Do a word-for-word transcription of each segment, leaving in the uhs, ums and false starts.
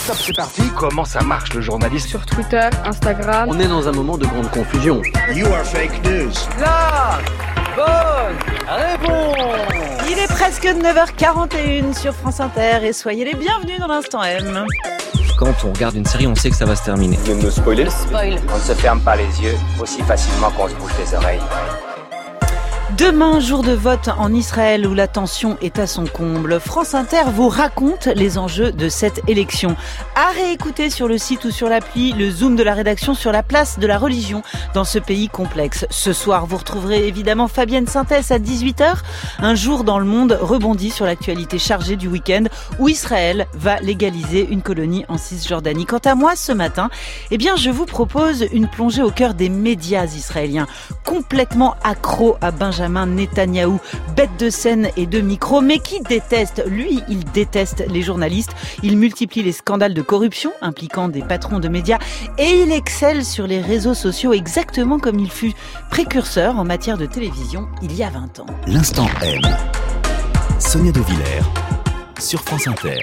Stop, c'est parti. Comment ça marche le journalisme? Sur Twitter, Instagram. On est dans un moment de grande confusion. You are fake news. La bonne réponse. Il est presque neuf heures quarante et une sur France Inter et soyez les bienvenus dans l'Instant M. Quand on regarde une série, on sait que ça va se terminer. Vous venez de me spoiler. Spoil. On ne se ferme pas les yeux aussi facilement qu'on se bouche les oreilles. Demain, jour de vote en Israël où la tension est à son comble, France Inter vous raconte les enjeux de cette élection. À réécouter sur le site ou sur l'appli, le zoom de la rédaction sur la place de la religion dans ce pays complexe. Ce soir, vous retrouverez évidemment Fabienne Synthès à dix-huit heures. Un jour dans le monde rebondit sur l'actualité chargée du week-end où Israël va légaliser une colonie en Cisjordanie. Quant à moi, ce matin, eh bien, je vous propose une plongée au cœur des médias israéliens, complètement accro à Benjamin Netanyahou, bête de scène et de micro, mais qui déteste, lui, il déteste les journalistes. Il multiplie les scandales de corruption impliquant des patrons de médias et il excelle sur les réseaux sociaux exactement comme il fut précurseur en matière de télévision il y a vingt ans. L'Instant M. Sonia De Villers sur France Inter.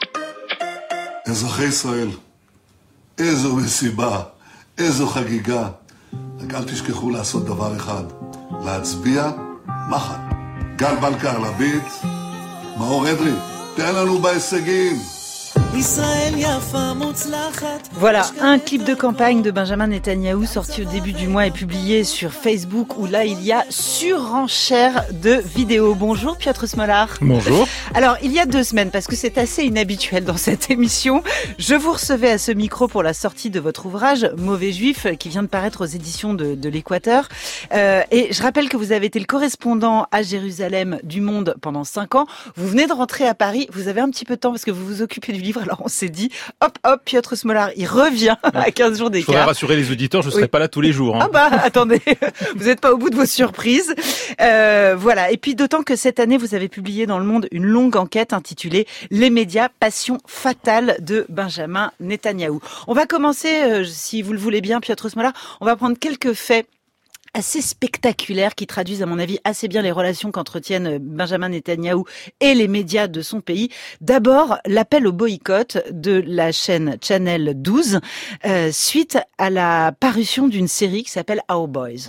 אזרחי ישראל, איזו מסיבה, איזו חגיגה. רק אל תשכחו לעשות דבר אחד, להצביע מחר. גל בלקר לביט, מאור אדרי, תן לנו בהישגים. Voilà, un clip de campagne de Benjamin Netanyahou sorti au début du mois et publié sur Facebook où là il y a surenchère de vidéos. Bonjour Piotr Smolar. Bonjour. Alors il y a deux semaines, parce que c'est assez inhabituel dans cette émission, je vous recevais à ce micro pour la sortie de votre ouvrage Mauvais Juif qui vient de paraître aux éditions de, de l'Équateur. Euh, et je rappelle que vous avez été le correspondant à Jérusalem du Monde pendant cinq ans. Vous venez de rentrer à Paris, vous avez un petit peu de temps parce que vous vous occupez du livre. Alors on s'est dit, hop, hop, Piotr Smolar, il revient à quinze jours d'écart. Il faudrait rassurer les auditeurs, je ne serai oui. pas là tous les jours. Hein. Ah bah, attendez, vous n'êtes pas au bout de vos surprises. Euh, voilà, et puis d'autant que cette année, vous avez publié dans Le Monde une longue enquête intitulée « Les médias, passion fatale de Benjamin Netanyahou ». On va commencer, euh, si vous le voulez bien, Piotr Smolar, on va prendre quelques faits assez spectaculaires qui traduisent à mon avis assez bien les relations qu'entretiennent Benjamin Netanyahou et les médias de son pays. D'abord, l'appel au boycott de la chaîne Channel douze euh, suite à la parution d'une série qui s'appelle Our Boys.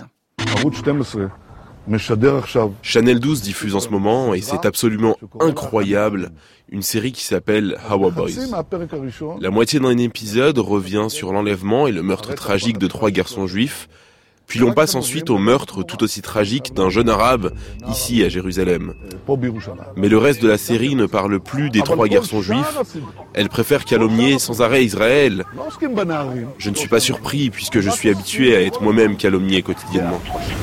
Channel douze diffuse en ce moment, et c'est absolument incroyable, une série qui s'appelle Our Boys. La moitié d'un épisode revient sur l'enlèvement et le meurtre tragique de trois garçons juifs. Puis l'on passe ensuite au meurtre tout aussi tragique d'un jeune arabe, ici à Jérusalem. Mais le reste de la série ne parle plus des trois garçons juifs. Elle préfère calomnier sans arrêt Israël. Je ne suis pas surpris puisque je suis habitué à être moi-même calomnié quotidiennement.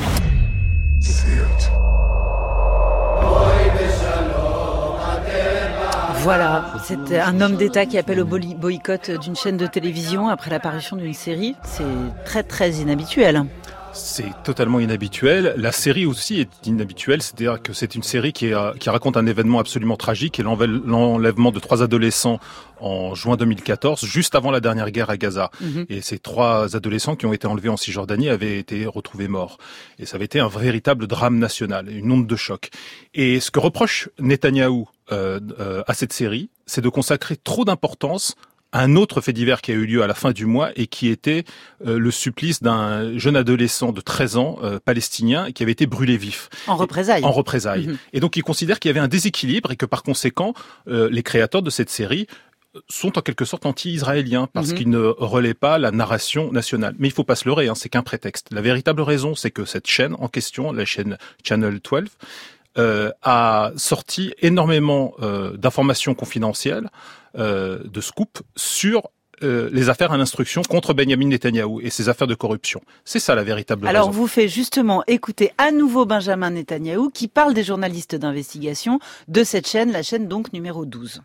Voilà, c'est un homme d'État qui appelle au boycott d'une chaîne de télévision après l'apparition d'une série. C'est très très inhabituel. C'est totalement inhabituel. La série aussi est inhabituelle, c'est-à-dire que c'est une série qui, est, qui raconte un événement absolument tragique, et l'enlèvement de trois adolescents en juin deux mille quatorze, juste avant la dernière guerre à Gaza. Mm-hmm. Et ces trois adolescents qui ont été enlevés en Cisjordanie avaient été retrouvés morts. Et ça avait été un véritable drame national, une onde de choc. Et ce que reproche Netanyahou euh, euh, à cette série, c'est de consacrer trop d'importance un autre fait divers qui a eu lieu à la fin du mois et qui était euh, le supplice d'un jeune adolescent de treize ans, euh, palestinien, qui avait été brûlé vif. En représailles. En représailles. Mmh. Et donc il considère qu'il y avait un déséquilibre et que par conséquent, euh, les créateurs de cette série sont en quelque sorte anti-israéliens parce mmh. qu'ils ne relaient pas la narration nationale. Mais il faut pas se leurrer, hein, c'est qu'un prétexte. La véritable raison, c'est que cette chaîne en question, la chaîne Channel douze, Euh, a sorti énormément euh, d'informations confidentielles, euh, de scoop, sur euh, les affaires à l'instruction contre Benjamin Netanyahou et ses affaires de corruption. C'est ça la véritable Alors, raison. Alors, vous faites justement écouter à nouveau Benjamin Netanyahou qui parle des journalistes d'investigation de cette chaîne, la chaîne donc numéro douze.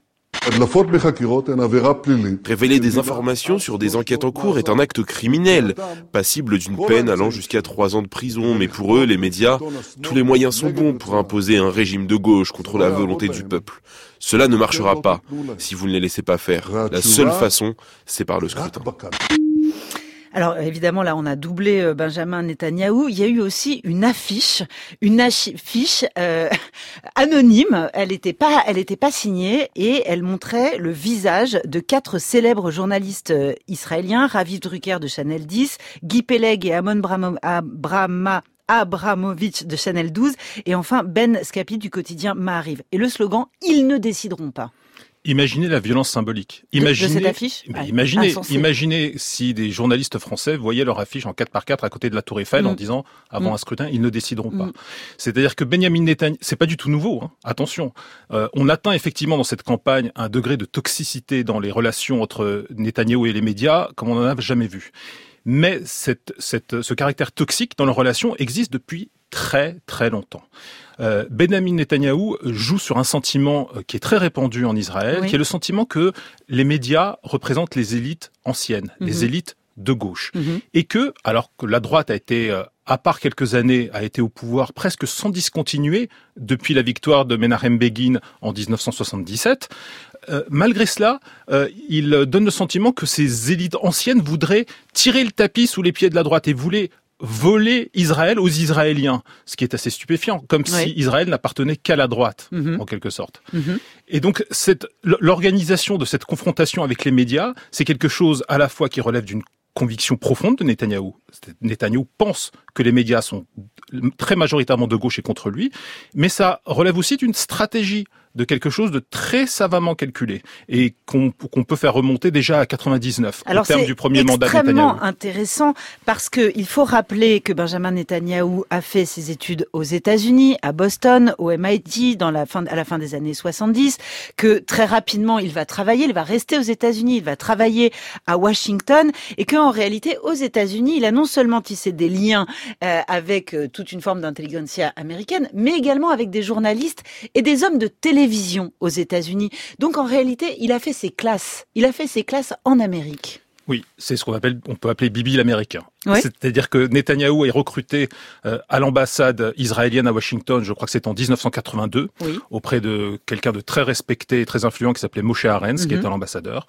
Révéler des informations sur des enquêtes en cours est un acte criminel, passible d'une peine allant jusqu'à trois ans de prison. Mais pour eux, les médias, tous les moyens sont bons pour imposer un régime de gauche contre la volonté du peuple. Cela ne marchera pas si vous ne les laissez pas faire. La seule façon, c'est par le scrutin. Alors évidemment, là, on a doublé Benjamin Netanyahou. Il y a eu aussi une affiche, une affiche euh, anonyme. Elle n'était pas, elle était pas signée et elle montrait le visage de quatre célèbres journalistes israéliens, Raviv Drucker de Channel dix, Guy Peleg et Amon Bramo, Abrama Abramovitch de Channel douze et enfin Ben Scapi du quotidien Maariv. Et le slogan « Ils ne décideront pas ». Imaginez la violence symbolique. Imaginez, de, de cette affiche bah, imaginez, imaginez si des journalistes français voyaient leur affiche en quatre par quatre à côté de la Tour Eiffel mmh. en disant avant mmh. un scrutin, ils ne décideront pas. Mmh. C'est-à-dire que Benyamin Netanyahou, c'est pas du tout nouveau. Hein, attention, euh, on atteint effectivement dans cette campagne un degré de toxicité dans les relations entre Netanyahou et les médias comme on n'en a jamais vu. Mais cette, cette, ce caractère toxique dans leurs relations existe depuis très très longtemps. Euh, Benyamin Netanyahou joue sur un sentiment qui est très répandu en Israël, oui. qui est le sentiment que les médias représentent les élites anciennes, mmh. les élites de gauche. Mmh. Et que, alors que la droite a été, euh, à part quelques années, a été au pouvoir presque sans discontinuer depuis la victoire de Menachem Begin en dix-neuf cent soixante-dix-sept, Euh, malgré cela, euh, il donne le sentiment que ces élites anciennes voudraient tirer le tapis sous les pieds de la droite et voulaient voler Israël aux Israéliens, ce qui est assez stupéfiant, comme oui. si Israël n'appartenait qu'à la droite, mmh. en quelque sorte. Mmh. Et donc, cette, l'organisation de cette confrontation avec les médias, c'est quelque chose à la fois qui relève d'une conviction profonde de Netanyahou. Netanyahou pense que les médias sont très majoritairement de gauche et contre lui, mais ça relève aussi d'une stratégie, de quelque chose de très savamment calculé et qu'on, qu'on peut faire remonter déjà à quatre-vingt-dix-neuf, Alors au terme du premier mandat de Netanyahou. C'est extrêmement intéressant parce que il faut rappeler que Benjamin Netanyahou a fait ses études aux États-Unis, à Boston, au M I T, dans la fin, à la fin des années soixante-dix, que très rapidement il va travailler, il va rester aux États-Unis, il va travailler à Washington et qu'en réalité aux États-Unis, il a non seulement tissé des liens euh, avec euh, toute une forme d'intelligentsia américaine, mais également avec des journalistes et des hommes de télé télévision aux États-Unis. Donc en réalité, il a fait ses classes. Il a fait ses classes en Amérique. Oui, c'est ce qu'on appelle, on peut appeler Bibi l'américain. Ouais. C'est-à-dire que Netanyahou est recruté euh, à l'ambassade israélienne à Washington, je crois que c'est en dix-neuf cent quatre-vingt-deux, oui. auprès de quelqu'un de très respecté et très influent qui s'appelait Moshe Arens, mm-hmm. qui était l'ambassadeur.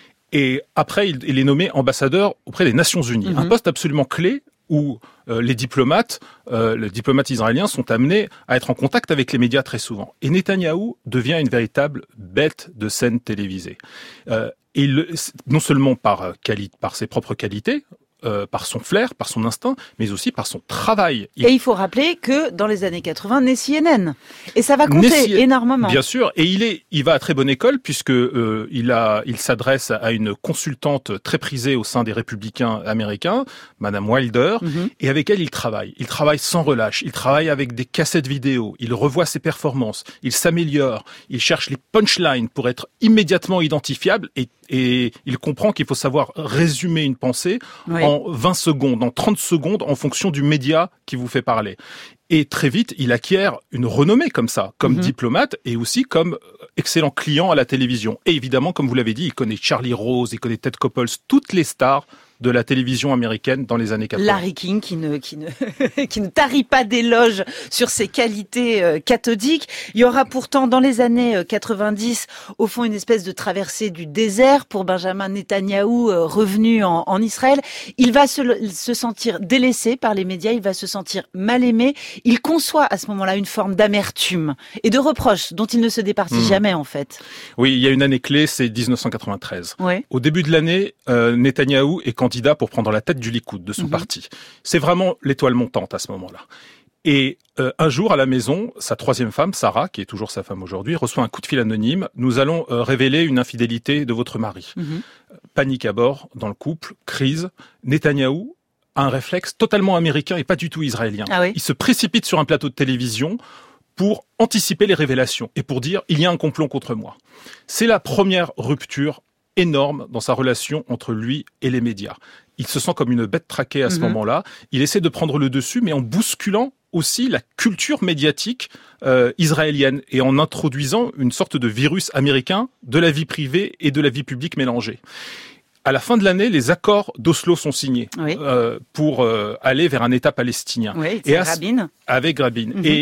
Et après, il, il est nommé ambassadeur auprès des Nations Unies, mm-hmm. un poste absolument clé où euh, les diplomates, euh, les diplomates israéliens sont amenés à être en contact avec les médias très souvent. Et Netanyahou devient une véritable bête de scène télévisée. Euh, et le, non seulement par, quali- par ses propres qualités, Euh, par son flair, par son instinct, mais aussi par son travail. Il... Et il faut rappeler que dans les années quatre-vingts, naît C N N. Et ça va compter C... énormément. Bien sûr. Et il est, il va à très bonne école puisque euh, il a, il s'adresse à une consultante très prisée au sein des républicains américains, Madame Wilder, mm-hmm. et avec elle il travaille. Il travaille sans relâche. Il travaille avec des cassettes vidéo. Il revoit ses performances. Il s'améliore. Il cherche les punchlines pour être immédiatement identifiable et Et il comprend qu'il faut savoir résumer une pensée oui. en vingt secondes, en trente secondes, en fonction du média qui vous fait parler. Et très vite, il acquiert une renommée comme ça, comme mm-hmm. diplomate et aussi comme excellent client à la télévision. Et évidemment, comme vous l'avez dit, il connaît Charlie Rose, il connaît Ted Koppel, toutes les stars de la télévision américaine dans les années quatre-vingts. Larry King qui ne qui ne qui ne tarit pas d'éloges sur ses qualités euh, cathodiques. Il y aura pourtant dans les années euh, quatre-vingt-dix au fond une espèce de traversée du désert pour Benjamin Netanyahou euh, revenu en, en Israël. Il va se, se sentir délaissé par les médias, il va se sentir mal aimé. Il conçoit à ce moment-là une forme d'amertume et de reproche dont il ne se départit mmh. jamais en fait. Oui, il y a une année clé, c'est dix-neuf cent quatre-vingt-treize. Ouais. Au début de l'année, euh, Netanyahou est candidat pour prendre la tête du Likoud, de son mmh. parti. C'est vraiment l'étoile montante à ce moment-là. Et euh, un jour, à la maison, sa troisième femme, Sarah, qui est toujours sa femme aujourd'hui, reçoit un coup de fil anonyme. Nous allons euh, révéler une infidélité de votre mari. Mmh. Panique à bord dans le couple, crise. Netanyahou a un réflexe totalement américain et pas du tout israélien. Ah oui. Il se précipite sur un plateau de télévision pour anticiper les révélations et pour dire « il y a un complot contre moi ». C'est la première rupture énorme dans sa relation entre lui et les médias. Il se sent comme une bête traquée à ce mmh. moment-là. Il essaie de prendre le dessus, mais en bousculant aussi la culture médiatique euh, israélienne et en introduisant une sorte de virus américain de la vie privée et de la vie publique mélangée. À la fin de l'année, les accords d'Oslo sont signés oui. euh, pour euh, aller vers un État palestinien. Oui, et Rabin. Avec Rabin. Mmh. Et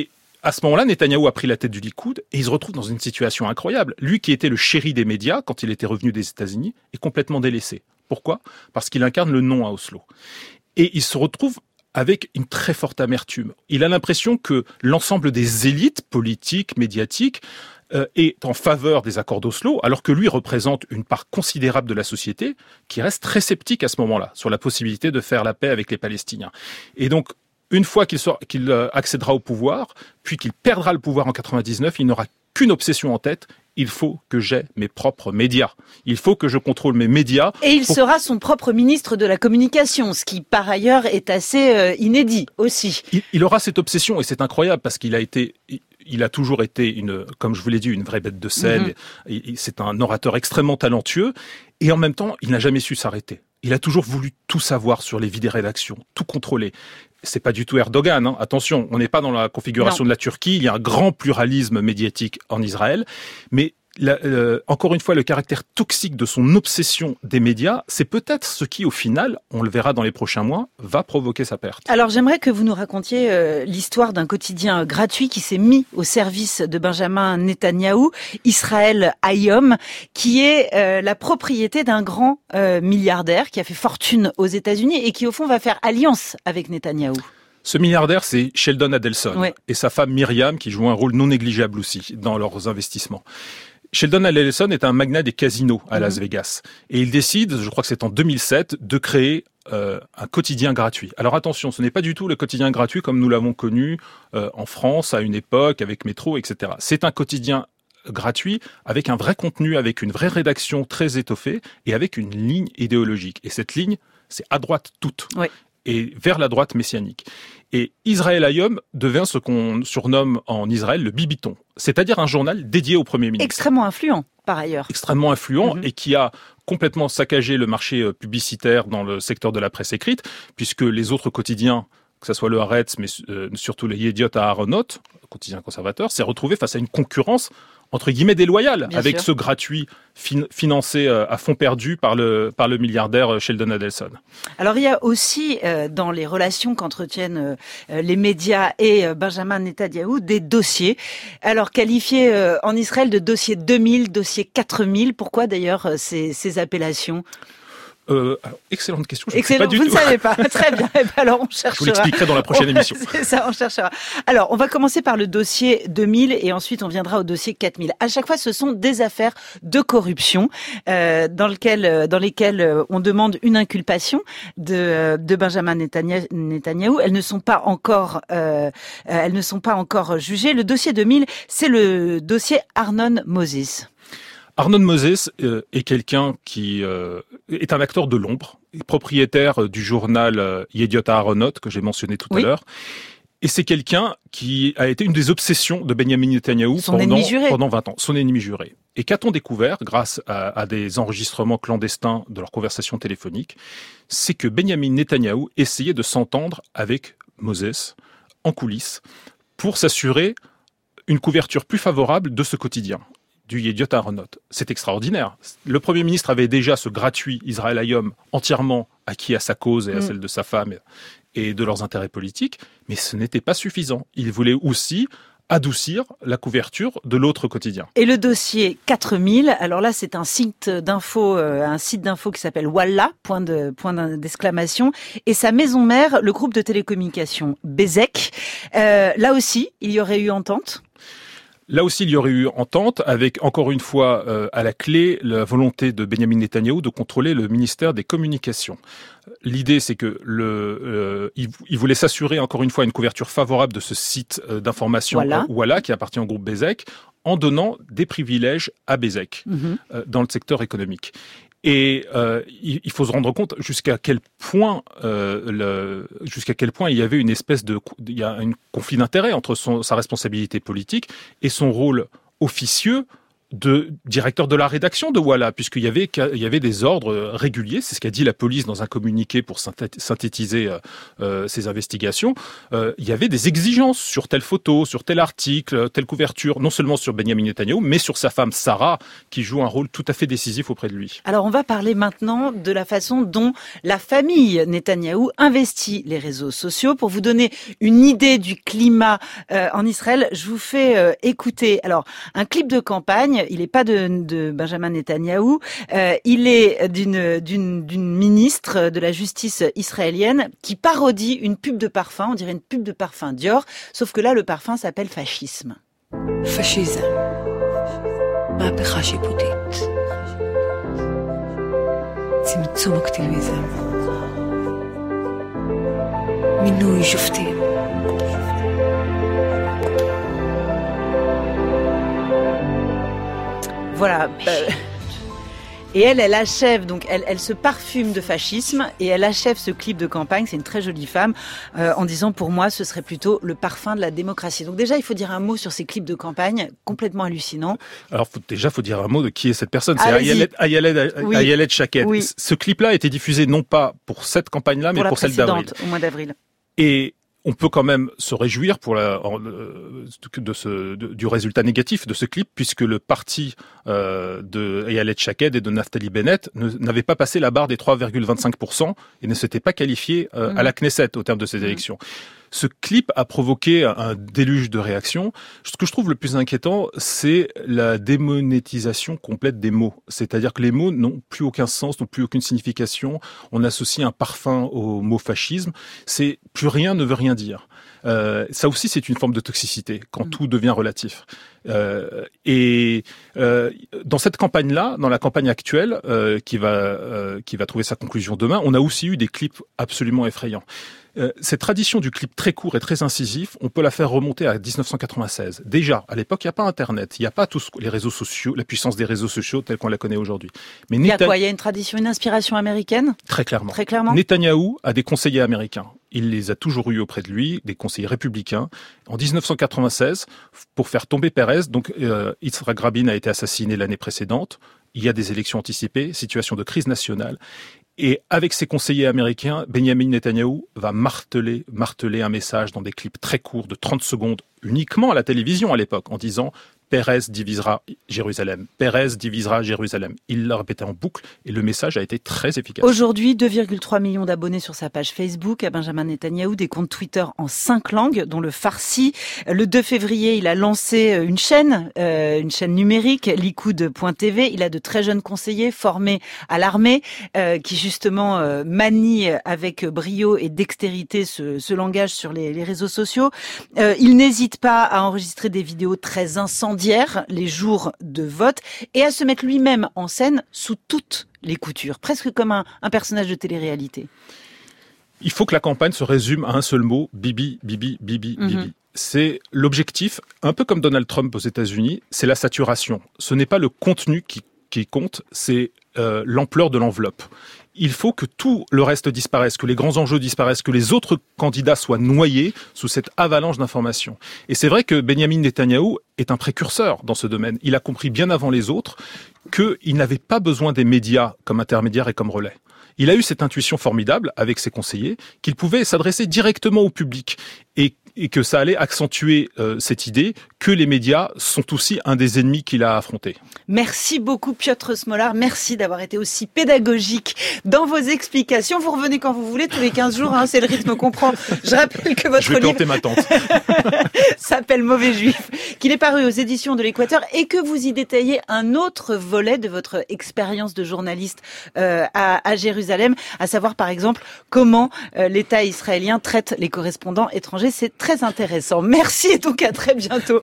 à ce moment-là, Netanyahou a pris la tête du Likoud et il se retrouve dans une situation incroyable. Lui qui était le chéri des médias quand il était revenu des États-Unis est complètement délaissé. Pourquoi ? Parce qu'il incarne le non à Oslo. Et il se retrouve avec une très forte amertume. Il a l'impression que l'ensemble des élites politiques, médiatiques, euh, est en faveur des accords d'Oslo, alors que lui représente une part considérable de la société qui reste très sceptique à ce moment-là sur la possibilité de faire la paix avec les Palestiniens. Et donc, une fois qu'il, sort, qu'il accédera au pouvoir, puis qu'il perdra le pouvoir en quatre-vingt-dix-neuf, il n'aura qu'une obsession en tête. Il faut que j'aie mes propres médias. Il faut que je contrôle mes médias. Et il pour... sera son propre ministre de la communication, ce qui par ailleurs est assez euh, inédit aussi. Il, il aura cette obsession et c'est incroyable parce qu'il a été... Il a toujours été, une, comme je vous l'ai dit, une vraie bête de scène. Mm-hmm. C'est un orateur extrêmement talentueux. Et en même temps, il n'a jamais su s'arrêter. Il a toujours voulu tout savoir sur les vies des rédactions, tout contrôler. C'est pas du tout Erdogan, hein. Attention, on n'est pas dans la configuration non. de la Turquie. Il y a un grand pluralisme médiatique en Israël. Mais La, euh, encore une fois, le caractère toxique de son obsession des médias, c'est peut-être ce qui, au final, on le verra dans les prochains mois, va provoquer sa perte. Alors, j'aimerais que vous nous racontiez euh, l'histoire d'un quotidien gratuit qui s'est mis au service de Benjamin Netanyahou, Israël Hayom, qui est euh, la propriété d'un grand euh, milliardaire qui a fait fortune aux États-Unis et qui, au fond, va faire alliance avec Netanyahou. Ce milliardaire, c'est Sheldon Adelson ouais. et sa femme Myriam, qui joue un rôle non négligeable aussi dans leurs investissements. Sheldon Adelson est un magnat des casinos à Las Vegas. Et il décide, je crois que c'est en deux mille sept, de créer euh, un quotidien gratuit. Alors attention, ce n'est pas du tout le quotidien gratuit comme nous l'avons connu euh, en France à une époque, avec Métro, et cetera. C'est un quotidien gratuit avec un vrai contenu, avec une vraie rédaction très étoffée et avec une ligne idéologique. Et cette ligne, c'est à droite toute. Oui. Et vers la droite messianique. Et Israël Hayom devient ce qu'on surnomme en Israël le Bibiton, c'est-à-dire un journal dédié au Premier ministre. Extrêmement influent, par ailleurs. Extrêmement influent mm-hmm. et qui a complètement saccagé le marché publicitaire dans le secteur de la presse écrite, puisque les autres quotidiens, que ce soit le Haaretz, mais euh, surtout le Yediot Aharonot, quotidien conservateur, s'est retrouvé face à une concurrence entre guillemets déloyale, Bien avec sûr. ce gratuit fin- financé euh, à fond perdu par le, par le milliardaire Sheldon Adelson. Alors il y a aussi euh, dans les relations qu'entretiennent euh, les médias et euh, Benjamin Netanyahou des dossiers. Alors qualifiés euh, en Israël de dossier deux mille, dossier quatre mille, pourquoi d'ailleurs euh, ces, ces appellations ? Euh, alors, excellente question. Je Excellent, ne sais pas du vous tout. ne savez pas. Très bien. Et ben alors on cherchera. Je vous l'expliquerai dans la prochaine émission. C'est ça, on cherchera. Alors, on va commencer par le dossier deux mille et ensuite on viendra au dossier quatre mille. À chaque fois, ce sont des affaires de corruption euh, dans lequel, dans lesquelles on demande une inculpation de, de Benjamin Netanyahou. Elles ne sont pas encore, euh, elles ne sont pas encore jugées. Le dossier deux mille, c'est le dossier Arnon Moses. Arnon Moses euh, est quelqu'un qui euh, est un acteur de l'ombre, propriétaire du journal euh, Yediot Aharonot que j'ai mentionné tout oui. à l'heure. Et c'est quelqu'un qui a été une des obsessions de Benjamin Netanyahou pendant, pendant vingt ans, son ennemi juré. Et qu'a-t-on découvert grâce à, à des enregistrements clandestins de leurs conversations téléphoniques ? C'est que Benjamin Netanyahou essayait de s'entendre avec Moses en coulisses pour s'assurer une couverture plus favorable de ce quotidien. Du Yediot Aharonot. C'est extraordinaire. Le Premier ministre avait déjà ce gratuit Israël Hayom entièrement acquis à sa cause et à mmh. celle de sa femme et de leurs intérêts politiques, mais ce n'était pas suffisant. Il voulait aussi adoucir la couverture de l'autre quotidien. Et le dossier quatre mille, alors là c'est un site d'info, euh, un site d'info qui s'appelle Wallah, point de point d'exclamation, et sa maison mère, le groupe de télécommunications Bezek. Euh, là aussi, il y aurait eu entente. Là aussi, il y aurait eu entente avec, encore une fois, euh, à la clé, la volonté de Benjamin Netanyahou de contrôler le ministère des Communications. L'idée, c'est que le, euh, il, il voulait s'assurer, encore une fois, une couverture favorable de ce site euh, d'information voilà. euh, Wallah, qui appartient au groupe Bezek, en donnant des privilèges à Bezek mm-hmm. euh, dans le secteur économique. Et euh, il faut se rendre compte jusqu'à quel point, euh, le, jusqu'à quel point il y avait une espèce de, il y a un conflit d'intérêts entre son, sa responsabilité politique et son rôle officieux de directeur de la rédaction de Walla, puisqu'il y avait, il y avait des ordres réguliers, c'est ce qu'a dit la police dans un communiqué pour synthétiser euh, ses investigations. Euh, il y avait des exigences sur telle photo, sur tel article, telle couverture, non seulement sur Benyamin Netanyahou, mais sur sa femme Sarah, qui joue un rôle tout à fait décisif auprès de lui. Alors on va parler maintenant de la façon dont la famille Netanyahou investit les réseaux sociaux. Pour vous donner une idée du climat euh, en Israël, je vous fais euh, écouter alors un clip de campagne. Il n'est pas de, de Benjamin Netanyahou, euh, il est d'une, d'une, d'une ministre de la justice israélienne qui parodie une pub de parfum, on dirait une pub de parfum Dior, sauf que là le parfum s'appelle fascisme. Fascisme. מהפכה שיפוטית. צמצום אקטיביזם. מינוי שופטים. Voilà. Euh, et elle, elle achève, donc elle, elle se parfume de fascisme et elle achève ce clip de campagne, c'est une très jolie femme, euh, en disant pour moi ce serait plutôt le parfum de la démocratie. Donc déjà il faut dire un mot sur ces clips de campagne, complètement hallucinants. Alors faut, déjà il faut dire un mot de qui est cette personne, c'est Ayelet, Ayelet, oui. Ayelet Shaked. Oui. Ce clip-là a été diffusé non pas pour cette campagne-là, mais pour, pour celle d'avril. Au mois d'avril. Et on peut quand même se réjouir pour la, de ce, de, du résultat négatif de ce clip, puisque le parti euh, de Ayelet Shaked et de Naftali Bennett ne, n'avait pas passé la barre des trois virgule vingt-cinq pour cent et ne s'était pas qualifié euh, mmh. à la Knesset au terme de ces mmh. élections. Ce clip a provoqué un déluge de réactions. Ce que je trouve le plus inquiétant, c'est la démonétisation complète des mots. C'est-à-dire que les mots n'ont plus aucun sens, n'ont plus aucune signification. On associe un parfum au mot fascisme. C'est plus rien ne veut rien dire. Euh, ça aussi, c'est une forme de toxicité quand mmh. tout devient relatif. Euh, et euh, dans cette campagne-là, dans la campagne actuelle, euh, qui va euh, qui va trouver sa conclusion demain, on a aussi eu des clips absolument effrayants. Euh, cette tradition du clip très court et très incisif, on peut la faire remonter à dix-neuf cent quatre-vingt-seize. Déjà, à l'époque, il n'y a pas Internet, il n'y a pas tous les réseaux sociaux, la puissance des réseaux sociaux telle qu'on la connaît aujourd'hui. Mais il y a Neta... quoi? Il y a une tradition, une inspiration américaine? Très clairement. Très clairement. Netanyahou a des conseillers américains. Il les a toujours eus auprès de lui, des conseillers républicains. En dix-neuf cent quatre-vingt-seize, pour faire tomber Pérez, donc euh, Yitzhak Rabin a été assassiné l'année précédente. Il y a des élections anticipées, situation de crise nationale. Et avec ses conseillers américains, Benyamin Netanyahou va marteler, marteler un message dans des clips très courts de trente secondes, uniquement à la télévision à l'époque, en disant « Pérez divisera Jérusalem, Pérez divisera Jérusalem ». Il l'a répété en boucle et le message a été très efficace. Aujourd'hui, deux virgule trois millions d'abonnés sur sa page Facebook à Benjamin Netanyahou, des comptes Twitter en cinq langues, dont le farsi. Le deux février, il a lancé une chaîne, euh, une chaîne numérique, Likoud point T V. Il a de très jeunes conseillers formés à l'armée euh, qui justement euh, manient avec brio et dextérité ce, ce langage sur les, les réseaux sociaux. Euh, il n'hésite pas à enregistrer des vidéos très incendiaires les jours de vote et à se mettre lui-même en scène sous toutes les coutures, presque comme un, un personnage de télé-réalité. Il faut que la campagne se résume à un seul mot, Bibi, Bibi, Bibi, mm-hmm. Bibi. C'est l'objectif, un peu comme Donald Trump aux États-Unis, c'est la saturation. Ce n'est pas le contenu qui, qui compte, c'est euh, l'ampleur de l'enveloppe. Il faut que tout le reste disparaisse, que les grands enjeux disparaissent, que les autres candidats soient noyés sous cette avalanche d'informations. Et c'est vrai que Benyamin Netanyahou est un précurseur dans ce domaine. Il a compris bien avant les autres qu'il n'avait pas besoin des médias comme intermédiaires et comme relais. Il a eu cette intuition formidable avec ses conseillers qu'il pouvait s'adresser directement au public et et que ça allait accentuer euh, cette idée que les médias sont aussi un des ennemis qu'il a affronté. Merci beaucoup Piotr Smolar, merci d'avoir été aussi pédagogique dans vos explications. Vous revenez quand vous voulez, tous les quinze jours, hein, c'est le rythme qu'on prend. Je rappelle que votre Je vais livre planter ma tante. s'appelle Mauvais Juif, qu'il est paru aux éditions de l'Équateur et que vous y détaillez un autre volet de votre expérience de journaliste euh, à, à Jérusalem, à savoir par exemple comment euh, l'État israélien traite les correspondants étrangers. C'est très intéressant. Merci et donc à très bientôt.